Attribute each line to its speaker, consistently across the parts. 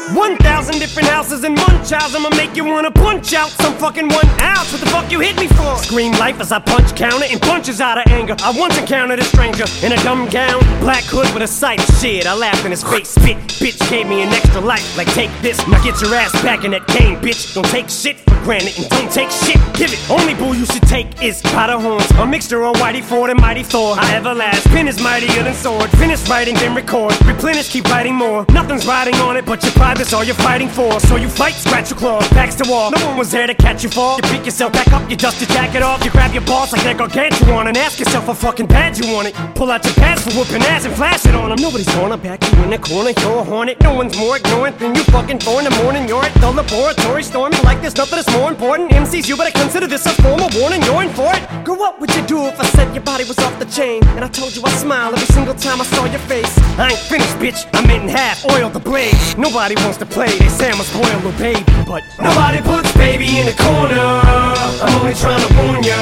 Speaker 1: 1,000 different houses and Munchausen. I'ma make you wanna punch out some fucking 1 ounce. What the fuck you hit me for? Scream life as I punch counter and punches out of anger. I once encountered a stranger in a dumb gown, black hood with a sight. Shit, I laughed in his face, spit. Bitch gave me an extra life. Like take this, now get your ass back in that cane, bitch. Don't take shit for granted and don't take shit. Give it. Only bull you should take is powder horns. A mixture of Whitey Ford and Mighty Thor. I everlast. Pen is mightier than sword. Finish writing, then record. Replenish, keep writing more. Nothing's riding on it, but your pride, that's all you're fighting for. So you fight, scratch your claws, backs to wall. No one was there to catch you fall. You pick yourself back up, you dust your jacket off. You grab your balls like that gargantuan and ask yourself what fucking badge you want it. Pull out your pads for whooping ass and flash it on them. Nobody's gonna back you in the corner, you're a hornet. No one's more ignorant than you fucking 4 in the morning. You're at the laboratory storming like there's nothing that's more important. MCs, you better consider this a form of warning. You're in for it. Girl, what would you do if I said your body was off the chain? And I told you I smile every single time I saw your face. I ain't finished, bitch, I'm in half, oil the blade. Nobody wants to play, they say I'm a spoiled little baby, but nobody puts baby in the corner. I'm only trying to warn ya.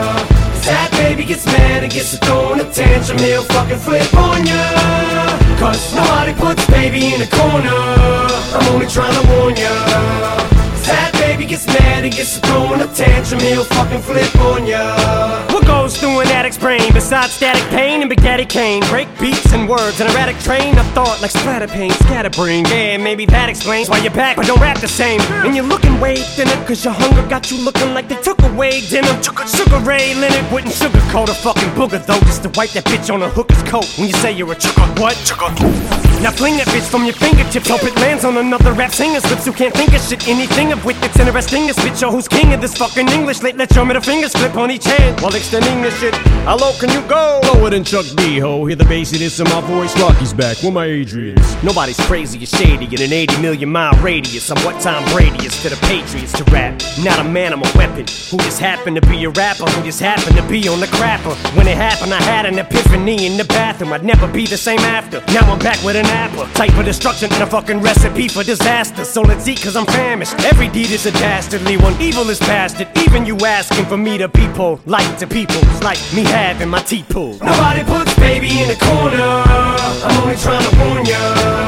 Speaker 1: That baby gets mad and gets to throwing a tantrum, he'll fucking flip on ya. Cause nobody puts baby in the corner. I'm only trying to warn ya. That baby gets mad and gets to throwing a tantrum, he'll fucking flip on ya. What goes through an addict's brain besides static pain and Big Daddy Kane? Break beats and words, an erratic train of thought like splatter pain, scatterbrain. Yeah, maybe that explains why you're back but don't rap the same. And you're looking way thinner cause your hunger got you looking like they took away dinner. Sugar Ray Leonard wouldn't sugarcoat a fucking booger though, just to wipe that bitch on a hooker's coat. When you say you're a chugger, what? Chugger. Now fling that bitch from your fingertips, hope it lands on another rap singer's lips who can't think of shit. Anything of wit that's interesting, this bitch, yo, who's king of this fucking English? Let your middle fingers flip on each hand while extending this shit. How low can you go?
Speaker 2: Lower than Chuck D, ho. Hear the bassiness in my voice. Rocky's back. Where my Adrians?
Speaker 1: Nobody's crazy or shady in an 80 million mile radius. I'm what Tom Brady is to the Patriots to rap. Not a man, I'm a weapon. Who just happened to be a rapper? Who just happened to be on the crapper? When it happened, I had an epiphany in the bathroom. I'd never be the same after. Now I'm back with an apple. Type of destruction and a fucking recipe for disaster. So let's eat cause I'm famished. Every deed is a dastardly one. Evil is bastard. Even you asking for me to be polite to people. It's like me having my teeth pulled. Nobody puts baby in the corner. I'm only trying to warn ya.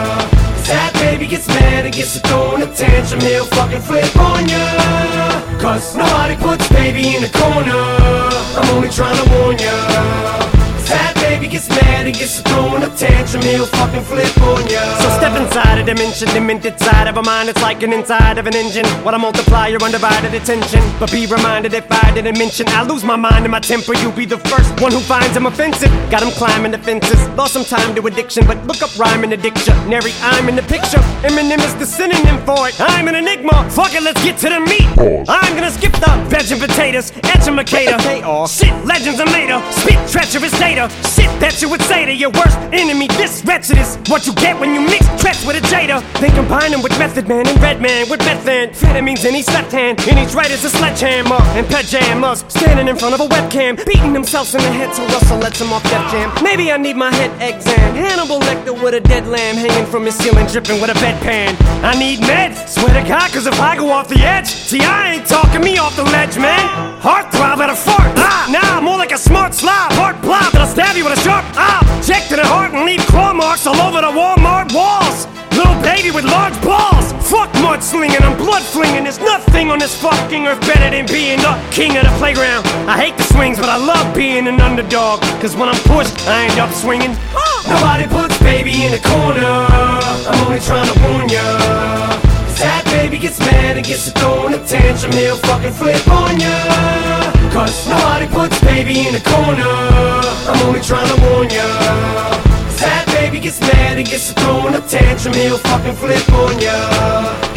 Speaker 1: That baby gets mad and gets to throwing a tantrum, he'll fucking flip on ya. Cause nobody puts baby in the corner. I'm only trying to warn ya. That baby gets mad and gets to throwing a tantrum, he'll fucking flip on ya. So step inside a dimension, demented side of a mind. It's like an inside of an engine. What I multiply your undivided attention. But be reminded if I didn't mention I lose my mind and my temper, you'll be the first one who finds him offensive. Got him climbing the fences, lost some time to addiction. But look up rhyme in the dictionary, I'm in the picture. Eminem is the synonym for it. I'm an enigma, fuck it, let's get to the meat. I'm gonna skip the veg and potatoes, educator. They are shit, legends are later. Spit treacherous data. Shit that you would say to your worst enemy. This wretched is what you get when you mix threats with a Jada. Then combine them with Method Man and Redman with methamphetamines in each left hand. In each right is a sledgehammer and pajamas. Standing in front of a webcam, beating themselves in the head so Russell lets him off Def Jam. Maybe I need my head exam. Hannibal Lecter with a dead lamb hanging from his ceiling, dripping with a bedpan. I need meds, swear to God, cause if I go off the edge, T.I. ain't talking me off the ledge, man. Heart throb at a fart. Nah, more like a smart slob. Heart blob that'll stab you with a sharp object to the heart and leave claw marks all over the Walmart walls. Little baby with large balls. Fuck mudslinging, I'm blood flinging. There's nothing on this fucking earth better than being the king of the playground. I hate the swings, but I love being an underdog. Cause when I'm pushed, I end up swinging. Nobody puts baby in the corner. I'm only trying to warn ya. That baby gets mad and gets to throwing a tantrum, he'll fucking flip on ya. Cause nobody puts baby in the corner. I'm only trying to warn ya. That baby gets mad and gets to throwing a tantrum, he'll fucking flip on ya.